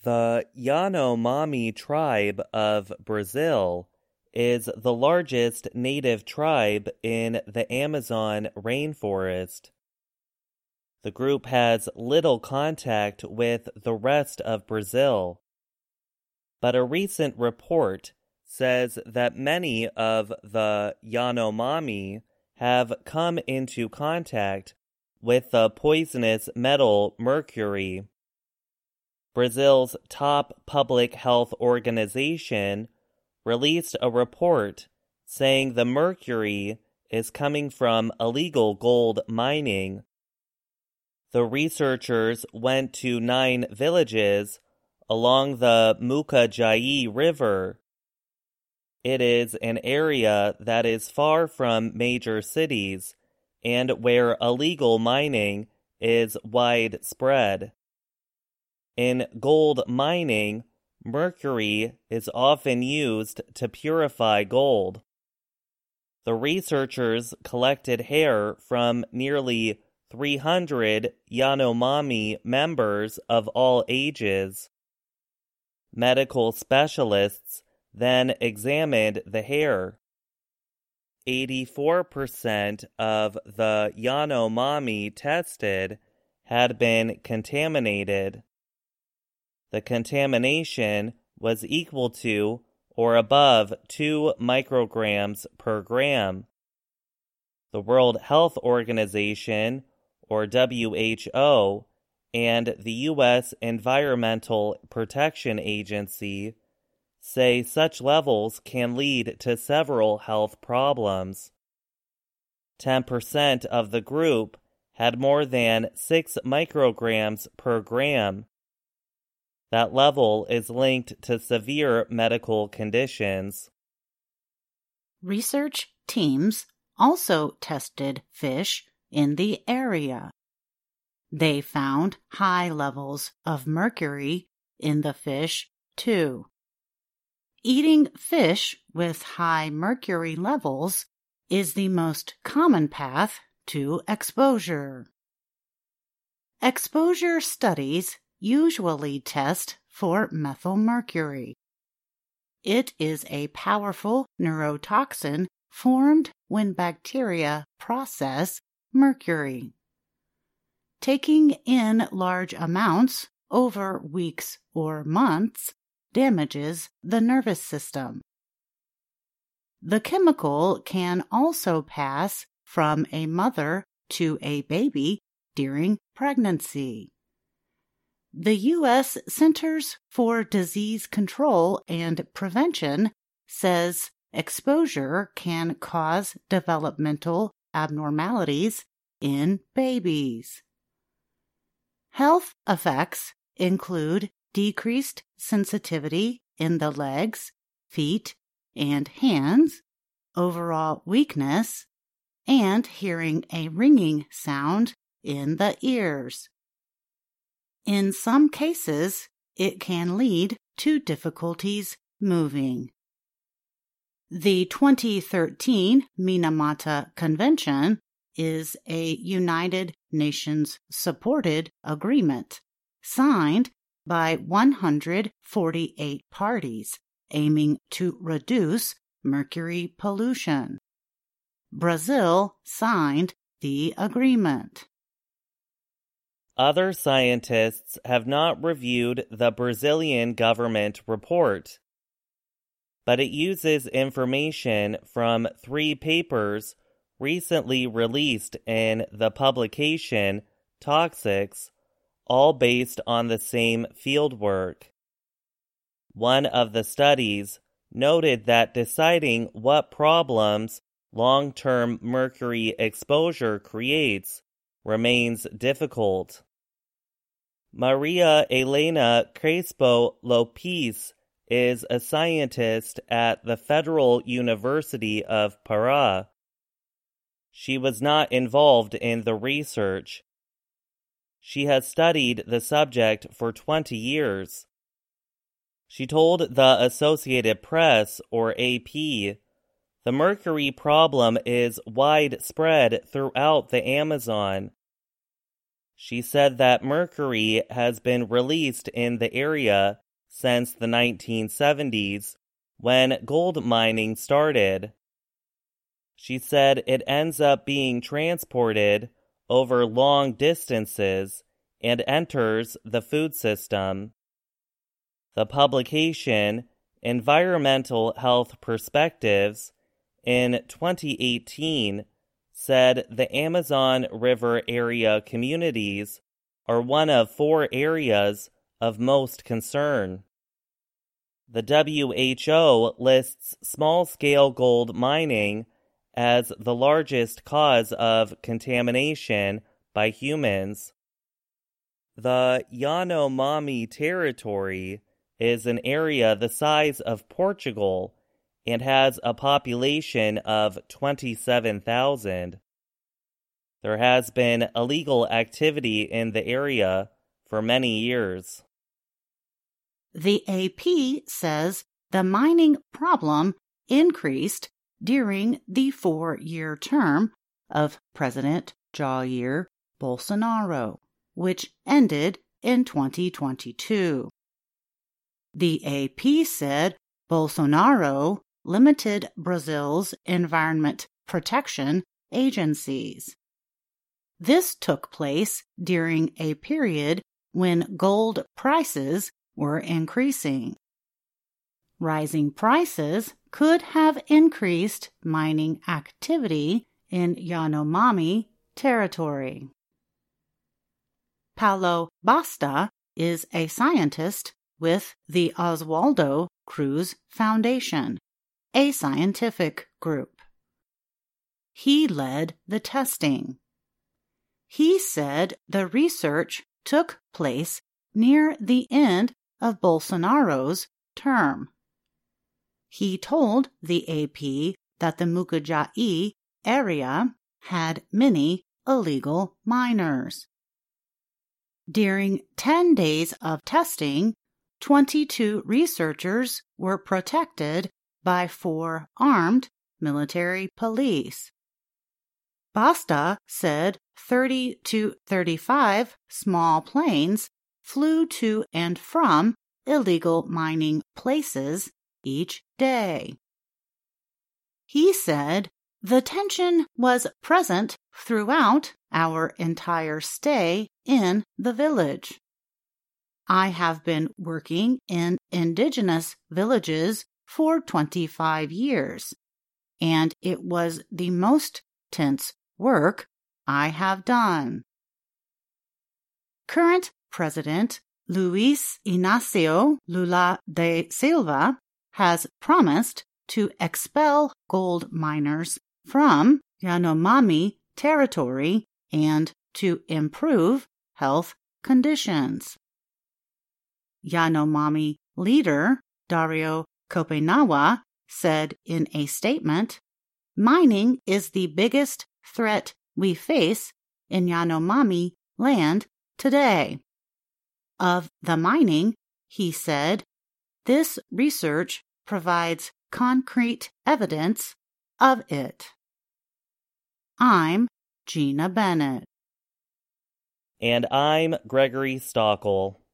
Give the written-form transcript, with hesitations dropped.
The Yanomami tribe of Brazil is the largest native tribe in the Amazon rainforest. The group has little contact with the rest of Brazil, but a recent report says that many of the Yanomami have come into contact with the poisonous metal mercury. Brazil's top public health organization released a report saying the mercury is coming from illegal gold mining. The researchers went to 9 villages along the Mucajaí River. It is an area that is far from major cities and where illegal mining is widespread. In gold mining, mercury is often used to purify gold. The researchers collected hair from nearly 300 Yanomami members of all ages. Medical specialists then examined the hair. 84% of the Yanomami tested had been contaminated. The contamination was equal to or above 2 micrograms per gram. The World Health Organization, or WHO, and the U.S. Environmental Protection Agency say such levels can lead to several health problems. 10% of the group had more than 6 micrograms per gram. That level is linked to severe medical conditions. Research teams also tested fish in the area. They found high levels of mercury in the fish, too. Eating fish with high mercury levels is the most common path to exposure. Exposure studies usually test for methylmercury. It is a powerful neurotoxin formed when bacteria process mercury. Taking in large amounts over weeks or months damages the nervous system. The chemical can also pass from a mother to a baby during pregnancy. The U.S. Centers for Disease Control and Prevention says exposure can cause developmental abnormalities in babies. Health effects include decreased sensitivity in the legs, feet, and hands, overall weakness, and hearing a ringing sound in the ears. In some cases, it can lead to difficulties moving. The 2013 Minamata Convention is a United Nations-supported agreement signed by 148 parties aiming to reduce mercury pollution. Brazil signed the agreement. Other scientists have not reviewed the Brazilian government report, but it uses information from 3 papers recently released in the publication Toxics, all based on the same fieldwork. One of the studies noted that deciding what problems long-term mercury exposure creates remains difficult. Maria Elena Crespo Lopes is a scientist at the Federal University of Pará. She was not involved in the research. She has studied the subject for 20 years. She told the Associated Press, or AP, the mercury problem is widespread throughout the Amazon. She said that mercury has been released in the area since the 1970s, when gold mining started. She said it ends up being transported over long distances and enters the food system. The publication, Environmental Health Perspectives, in 2018, said the Amazon River area communities are one of 4 areas of most concern. The WHO lists small-scale gold mining as the largest cause of contamination by humans. The Yanomami territory is an area the size of Portugal and has a population of 27,000. There has been illegal activity in the area for many years. The AP says the mining problem increased during the 4-year term of President Jair Bolsonaro, which ended in 2022. The AP said Bolsonaro limited Brazil's environment protection agencies. This took place during a period when gold prices were increasing. Rising prices could have increased mining activity in Yanomami territory. Paulo Basta is a scientist with the Oswaldo Cruz Foundation, a scientific group. He led the testing. He said the research took place near the end of Bolsonaro's term. He told the AP that the Mucajaí area had many illegal miners. During 10 days of testing, 22 researchers were protected by 4 armed military police. Basta said 30 to 35 small planes flew to and from illegal mining places each day. He said the tension was present throughout our entire stay in the village. I have been working in indigenous villages for 25 years, and it was the most tense work I have done. Current President Luiz Inácio Lula da Silva has promised to expel gold miners from Yanomami territory and to improve health conditions. Yanomami leader Dario Kopenawa said in a statement, "Mining is the biggest threat we face in Yanomami land today." Of the mining, he said, this research provides concrete evidence of it. I'm Gina Bennett. And I'm Gregory Stockel.